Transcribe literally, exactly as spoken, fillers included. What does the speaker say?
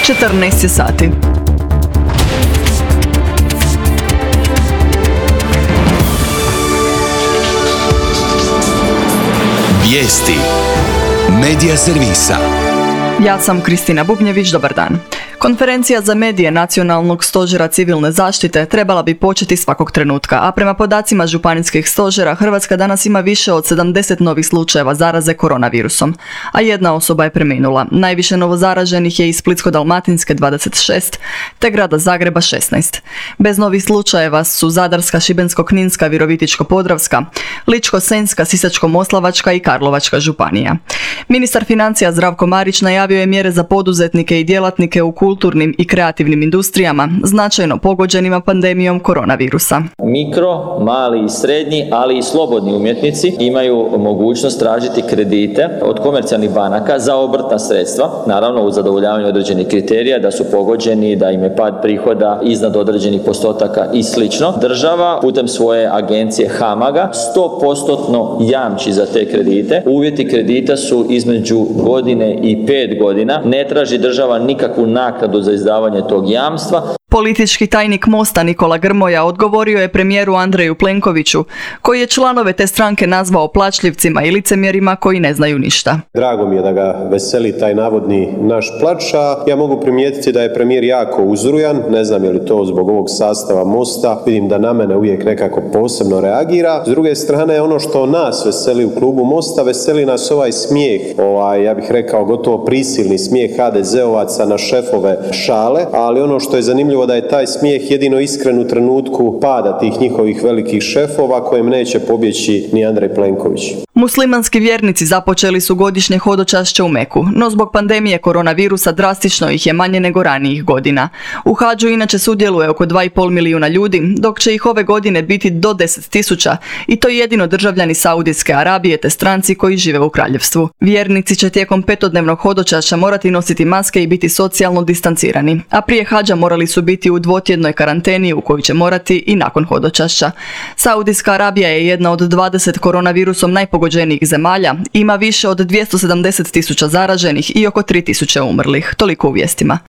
četrnaest je sati. Vijesti Medija servisa. Ja sam Kristina Bubnjević, dobar dan. Konferencija za medije Nacionalnog stožera civilne zaštite trebala bi početi svakog trenutka, a prema podacima županijskih stožera Hrvatska danas ima više od sedamdeset novih slučajeva zaraze koronavirusom, a jedna osoba je preminula. Najviše novozaraženih je iz Splitsko-dalmatinske dvadeset šest, te grada Zagreba šesnaest. Bez novih slučajeva su Zadarska, Šibensko-kninska, Virovitičko-podravska, Ličko-senjska, Sisačko-moslavačka i Karlovačka županija. Ministar financija Zdravko Marić najavio je mjere za poduzetnike i djelatnike u kulturnim i kreativnim industrijama, značajno pogođenima pandemijom koronavirusa. Mikro, mali i srednji, ali i slobodni umjetnici imaju mogućnost tražiti kredite od komercijalnih banaka za obrtna sredstva, naravno uz zadovoljavanje određenih kriterija, da su pogođeni, da im je pad prihoda iznad određenih postotaka i slično. Država putem svoje agencije HAMAG-a sto posto jamči za te kredite. Uvjeti kredita su između godine i pet godina. Ne traži država nikakvu naknadu za izdavanje tog jamstva. Politički tajnik Mosta Nikola Grmoja odgovorio je premijeru Andreju Plenkoviću, koji je članove te stranke nazvao plačljivcima i licemjerima koji ne znaju ništa. Drago mi je da ga veseli taj navodni naš plač, a ja mogu primijetiti da je premijer jako uzrujan, ne znam je li to zbog ovog sastava Mosta, vidim da na mene uvijek nekako posebno reagira. S druge strane, ono što nas veseli u klubu Mosta, veseli nas ovaj smijeh, ovaj, ja bih rekao gotovo prisilni smijeh ha de zeovaca na šefove šale, ali ono što je zanimljivo da je taj smijeh jedino iskren u trenutku pada tih njihovih velikih šefova kojem neće pobjeći ni Andrej Plenković. Muslimanski vjernici započeli su godišnje hodočašće u Meku, no zbog pandemije koronavirusa drastično ih je manje nego ranijih godina. U hadžu inače sudjeluje oko dva i pol milijuna ljudi, dok će ih ove godine biti do deset tisuća, i to jedino državljani Saudijske Arabije te stranci koji žive u kraljevstvu. Vjernici će tijekom petodnevnog hodočašća morati nositi maske i biti socijalno distancirani, a prije hadža morali su biti u dvotjednoj karanteni u koju će morati i nakon hodočašća. Saudijska Arabija je jedna od dvadeset koronavirusom najpogođenijih zemalja, ima više od dvjesto sedamdeset tisuća zaraženih i oko tri tisuće umrlih. Toliko u vijestima.